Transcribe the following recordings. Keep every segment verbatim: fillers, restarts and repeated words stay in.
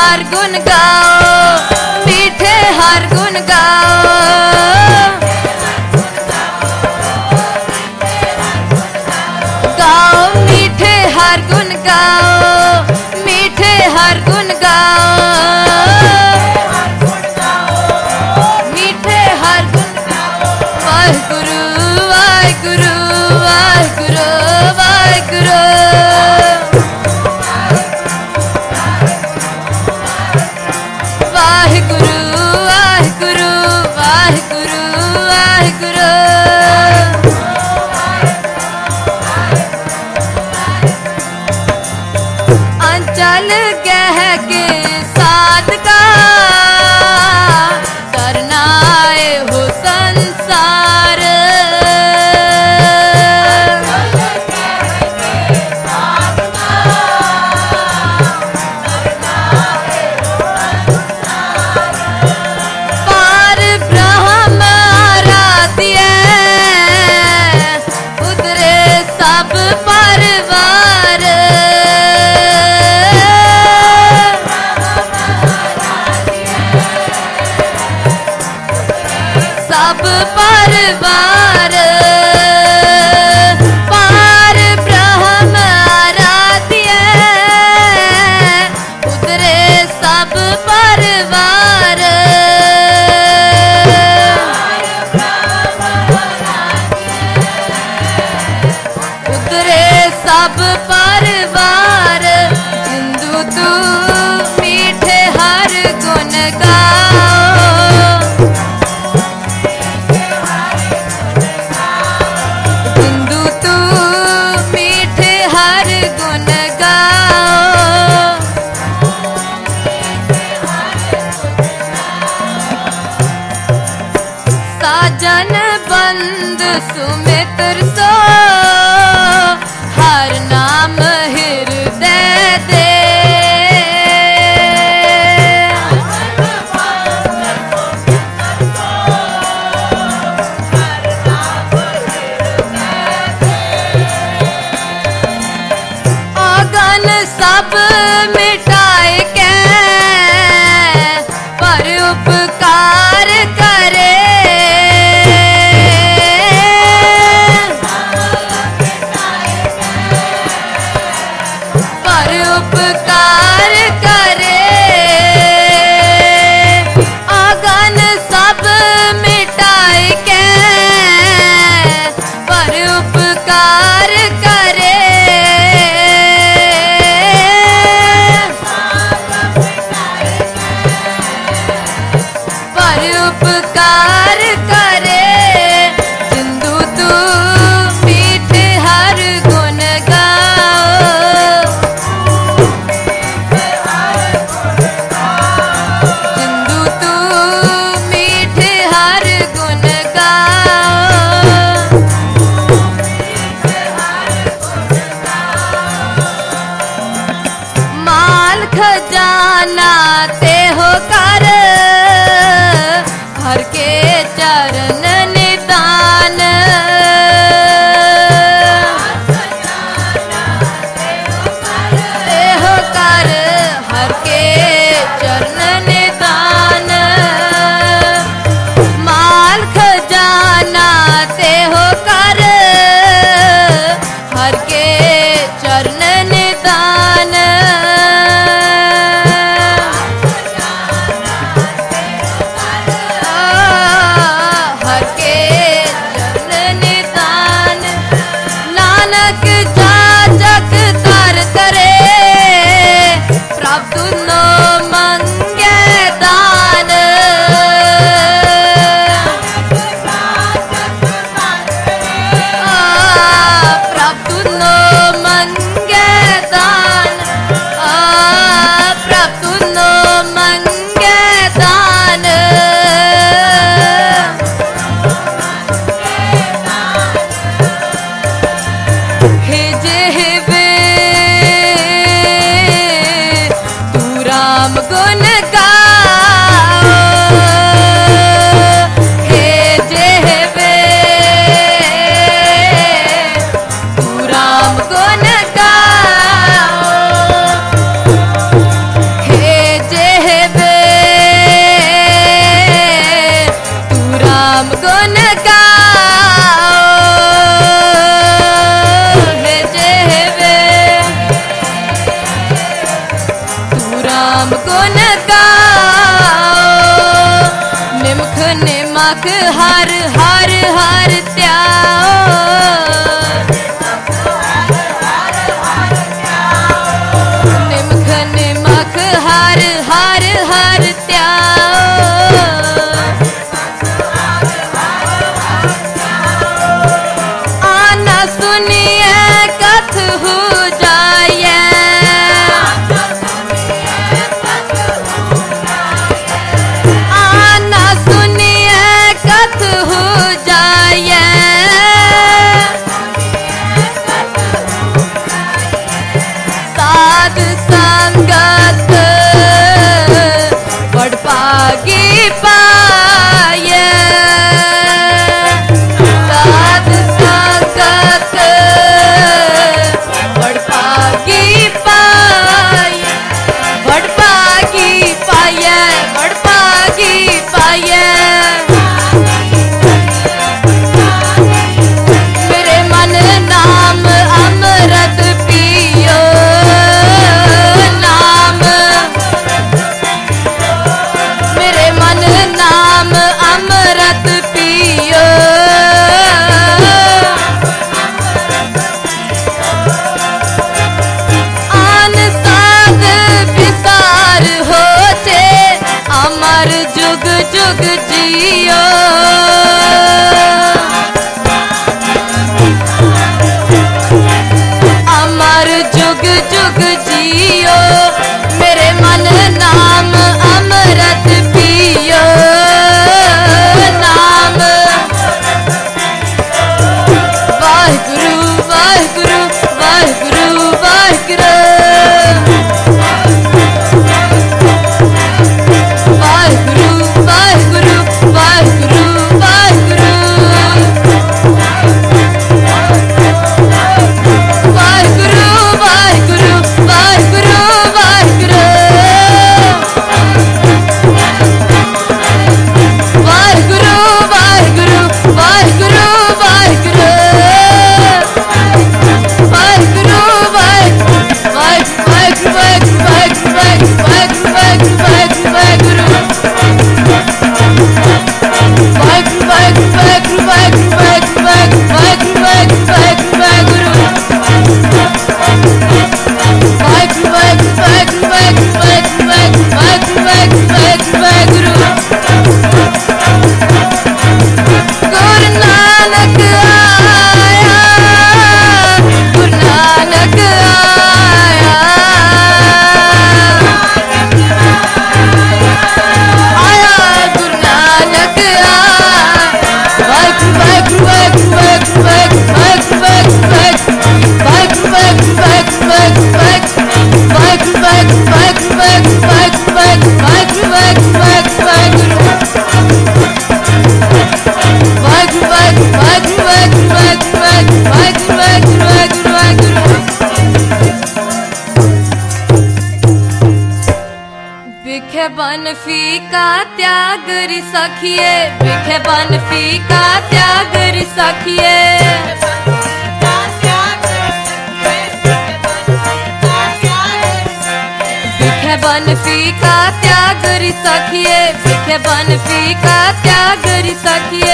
हर गुण गाओ, मीठे हर गुण गाओ। गाओ मीठे हर गुण गाओ, मीठे हर गुण गाओ, मीठे हर गुण गाओ। वाहिगुरु वाहिगुरु वाहिगुरु वाहिगुरु। वाहिगुरु वाहिगुरु वाहिगुरु वाहिगुरु। अंचल गह के साथ का करनाए हो संसार। पार ब्रह्म आराध्य उतरे सब परवार। सब परवार पार ब्रह्म आराध्य उतरे सब परवार। उतरे सब परवार। हिंदू तू मीठे हर गुण गाओ, हिंदू तू मीठे हर गुण गाओ। साजन बंद सुमित्र सो हर नाम हृदय दे। अगन सब मिटाए के पर उपकार करे। पर उपकार करे। अगन सब मिटाए के पर उपकार करे। पर उपकार करे। हिंदू तू मीठे हर गुण गाओ, हिंदू तू मीठे हर गुण गाओ। माल खजाना ते हो कर हर के चरण निदान। ते हो कर हर के चरण निदान। माल खजाना ते हो कर हर के चरण निदान। मख हर हर हर त्याओ निमख निमख हर हर हर त्याओ आना सुनिए कथ हो जाए आना सुनिए कथ हो जाए साध संगत बड़ पागी पाए साध संगत बड़ पागी पाए बड़ पागी पाए बड़ पागी पाए मेरे मन नाम अमृत पियो नाम मेरे मन नाम अमृत पियो आन साध विसार होते अमर जुग जुग जियो अमर जुग जुग जियो मेरे मन नाम अमृत पियो नाम वाहिगुरु वाहिगुरु वाहिगुरु वाहिगुरु वाहिगुरु वाहिगुरु वाहिगुरु वाहिगुरु वाहिगुरु वाहिगुरु वाहिगुरु वाहिगुरु वाहिगुरु वाहिगुरु वाहिगुरु वाहिगुरु वाहिगुरु गुरु नानक आया गुरु नानक आया आया गुरु नानक आया वाहिगुरु वाहिगुरु वाहिगुरु वाहिगुरु वाहिगुरु वाहिगुरु वाहिगुरु वाहिगुरु वाहिगुरु वाहिगुरु वाहिगुरु वाहिगुरु वाहिगुरु वाहिगुरु बिखे बन फीका त्याग रि सखिए बिखे बन फीका त्याग रि सखिए बिखे बन फीका त्याग रि सखिए बिखे बन फीका त्याग रि सखिए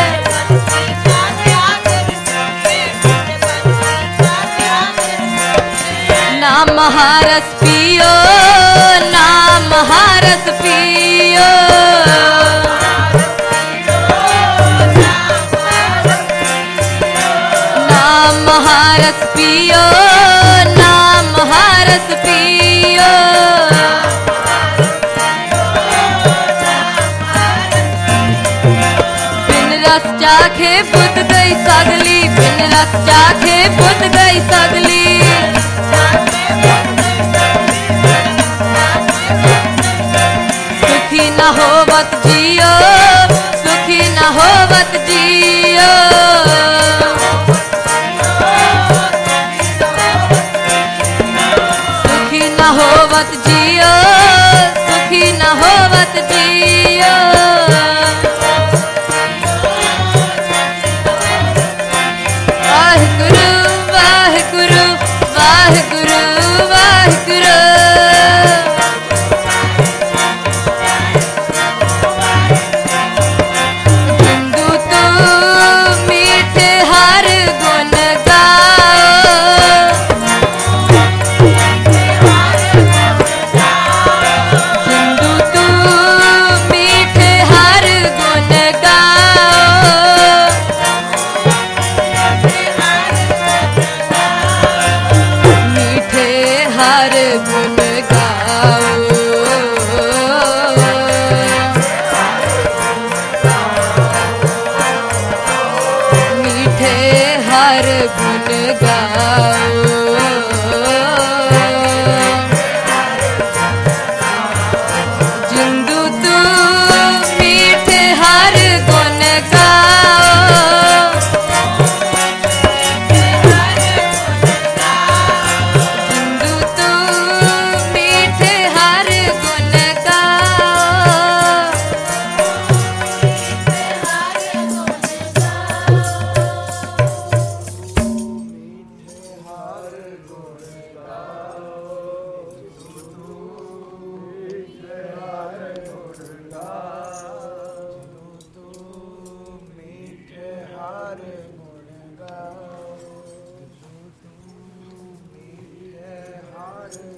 नाम हारस पियो नाम हारस पियो नाम हारस पियो नाम हारस पियो बिन रस चाखे बुझ गई सगली बिन रस चाखे बुझ गई सगली सुखी न होवत जियो सुखी न होवत जियो सुखी न होवत जियो सुखी न होवत जियो वाहिगुरु वाहिगुरु वाहिगुरु वाहिगुरु गुण गाओ मीठे हर गुण गाओ जिंदू तू मीठे हर गुण गाओ जिंदू तू मीठे हर गुण गाओ Hare